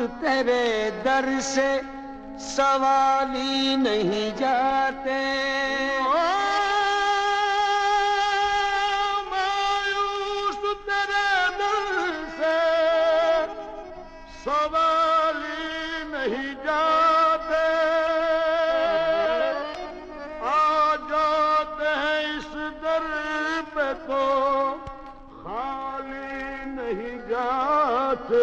तेरे दर से सवाल ही नहीं जाते। मायूस तेरे दर से सवाल ही नहीं जाते। आ जाते हैं इस दर पे तो खाली नहीं जाते।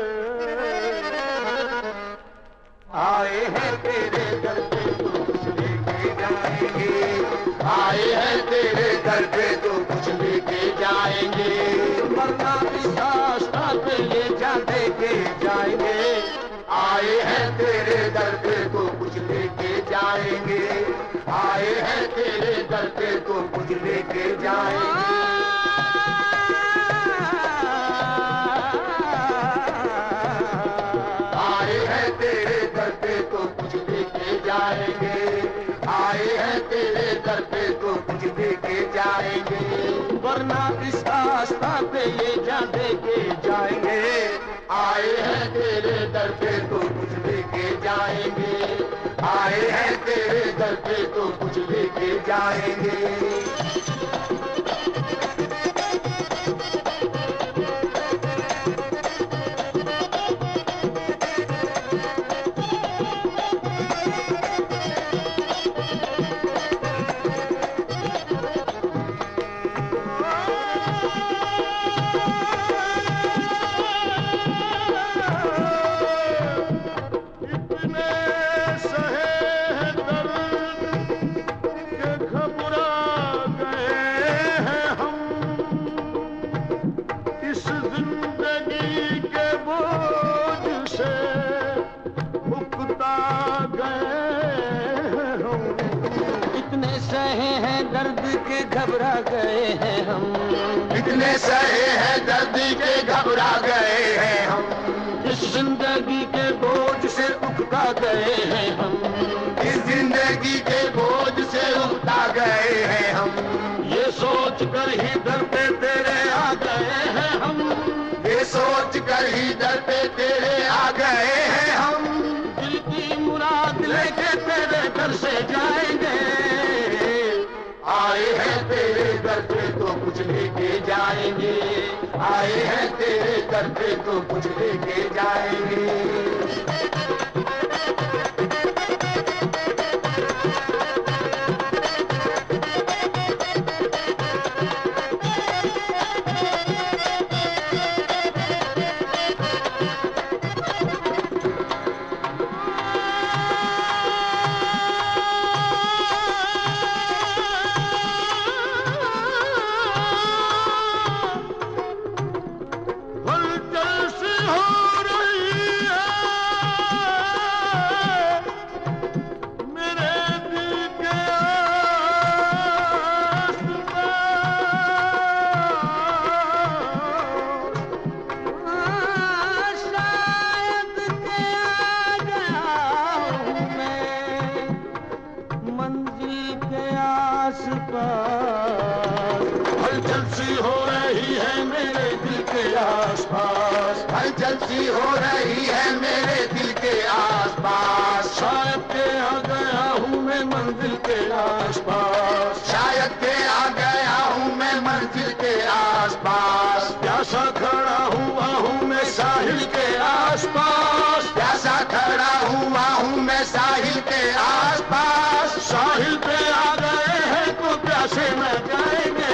आए हैं तेरे दर पे तो कुछ लेके जाएंगे, आए हैं तेरे दर पे तो कुछ लेके जाएंगे, वरना इस रास्ता पे ये जान दे के जाएंगे। आए हैं तेरे दर पे तो कुछ लेके जाएंगे, आए हैं तेरे दर पे तो कुछ लेके जाएंगे। आए हैं तेरे दर पे तो कुछ लेके जाएंगे, वरना इस रास्ता पे ये जान दे के जाएंगे। आए हैं तेरे दर पे तो कुछ लेके जाएंगे, आए हैं तेरे दर पे तो कुछ लेके जाएंगे। घबरा गए हैं हम, इतने सहे हैं दर्द के घबरा गए हैं हम। इस जिंदगी के बोझ से उकता गए हैं हम, इस जिंदगी के बोझ से उकता गए हैं हम। ये सोच कर ही दर पे तेरे आ गए हैं हम, ये सोच कर ही दर पे तेरे आ गए हैं हम। दिल की मुराद लेके तेरे दर से जाएंगे, आए हैं तेरे दर पे तो कुछ लेके जाएंगे, आए हैं तेरे दर पे तो कुछ लेके जाएंगे। हलचल सी हो रही है मेरे दिल के आसपास, हलचल सी हो रही है मेरे दिल के आसपास। शायद के आ गया हूँ मैं मंजिल के आसपास, शायद के आ गया हूँ मैं मंजिल के आसपास। प्यासा खड़ा हुआ हूँ मैं साहिल के आसपास, प्यासा खड़ा हुआ हूँ मैं साहिल के आसपास। साहिल पे आ गए हैं तो प्यासे न जाएंगे,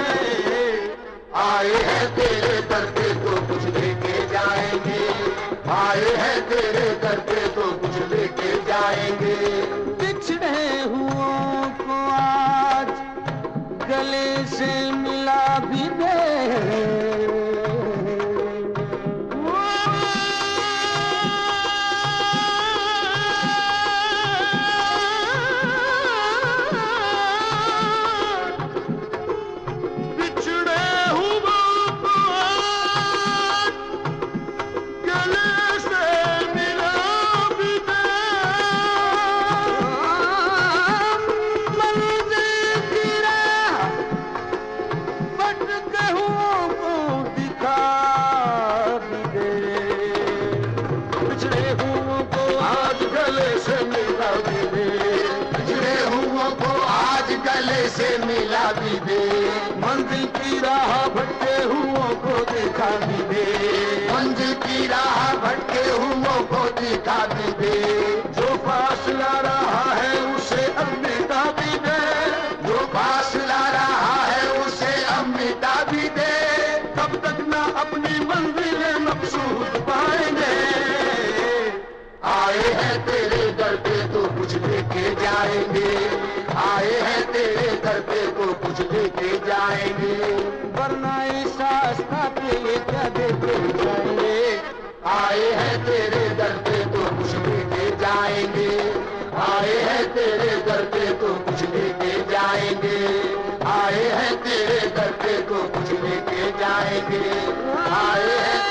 आए हैं तेरे दर पे तो कुछ लेके जाएंगे, आए हैं तेरे दर पे तो कुछ लेके जाएंगे। बिछड़े हुओं को आज गले से मिला भी दे, गले से मिला भी दे, मंजिल की राह भटके हुओं को दिखा भी दे, मंजिल की राह भटके हुओं को दिखा भी दे, जो फासला रहा है उसे अब मिटा भी दे, जो फासला रहा है उसे अब मिटा भी दे, तब तक ना अपनी मंजिल मकसूद पाएंगे। आए हैं तेरे दर पे तो कुछ लेके जाएंगे, आए हैं तेरे दर पे तो कुछ लेके जाएंगे, वरना इस आस्था पे ये क्या देते जाएंगे। आए हैं तेरे दर पे तो कुछ लेके जाएंगे, आए हैं तेरे दर पे तो कुछ लेके जाएंगे, आए हैं तेरे दर पे तो कुछ लेके जाएंगे, आए हैं